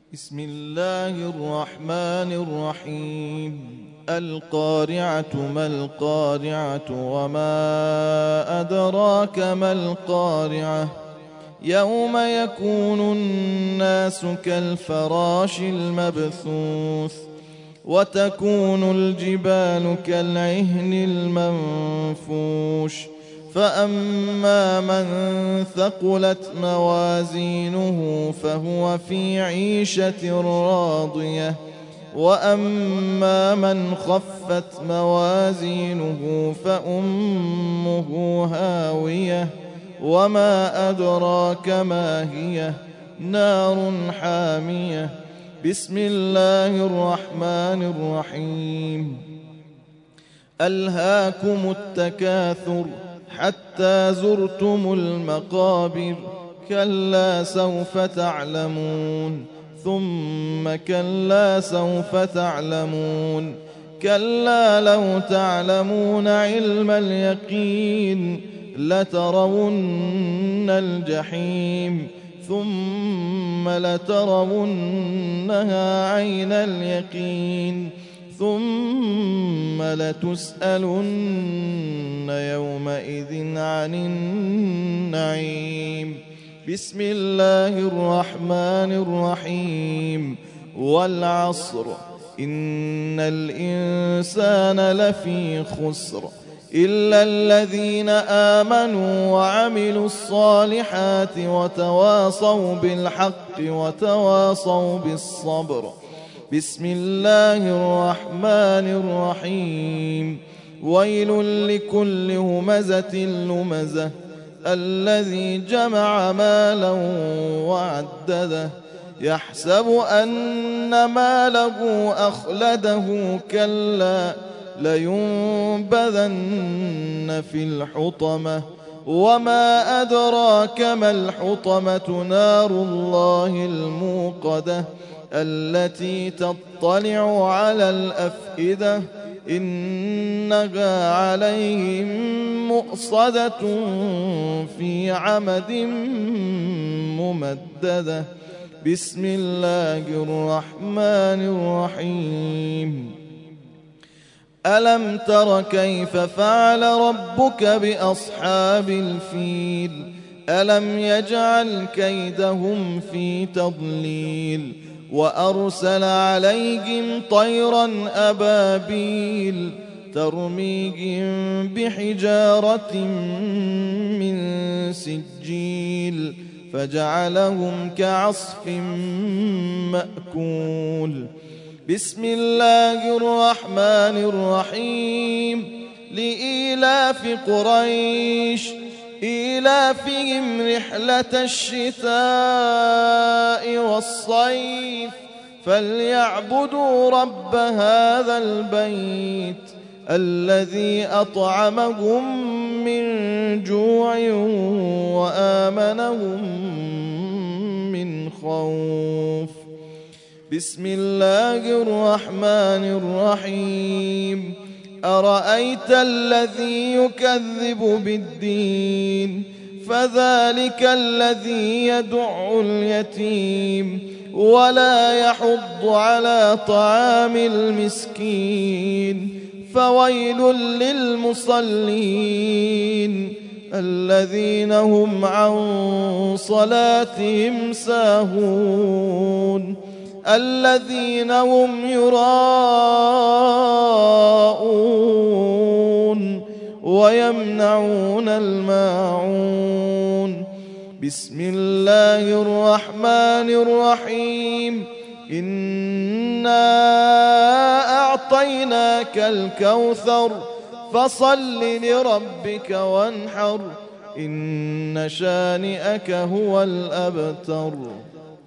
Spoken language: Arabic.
بسم الله الرحمن الرحيم. القارعة ما القارعة وما أدراك ما القارعة يوم يكون الناس كالفراش المبثوث وتكون الجبال كالعهن المنفوش فأما من ثقلت موازينه فهو في عيشة راضية وأما من خفت موازينه فأمه هاوية وما أدراك ما هي نار حامية. بسم الله الرحمن الرحيم. ألهاكم التكاثر حتى زرتم المقابر كلا سوف تعلمون ثم كلا سوف تعلمون كلا لو تعلمون علم اليقين لترون الجحيم ثم لترونها عين اليقين ثم لتسألن يومئذ عن النعيم. بسم الله الرحمن الرحيم. والعصر إن الإنسان لفي خسر إلا الذين آمنوا وعملوا الصالحات وتواصوا بالحق وتواصوا بالصبر. بسم الله الرحمن الرحيم. ويل لكل همزة لمزة الذي جمع مالا وعدده يحسب أن ماله أخلده كلا لينبذن في الحطمة وما أدراك ما الحطمة نار الله الموقدة التي تطلع على الأفئدة إنها عليهم مؤصدة في عمد ممددة. بسم الله الرحمن الرحيم. ألم تر كيف فعل ربك بأصحاب الفيل ألم يجعل كيدهم في تضليل وأرسل عليهم طيرا أبابيل ترميهم بحجارة من سجيل فجعلهم كعصف مأكول. بسم الله الرحمن الرحيم. لإيلاف قريش إيلافهم رحلة الشتاء والصيف فليعبدوا رب هذا البيت الذي أطعمهم من جوع وآمنهم من خوف. بسم الله الرحمن الرحيم. أرأيت الذي يكذب بالدين فذلك الذي يدع اليتيم ولا يحض على طعام المسكين فويل للمصلين الذين هم عن صلاتهم ساهون الذين هم يراءون ويمنعون الماعون. بسم الله الرحمن الرحيم. إنا أعطيناك الكوثر فصل لربك وانحر إن شانئك هو الأبتر.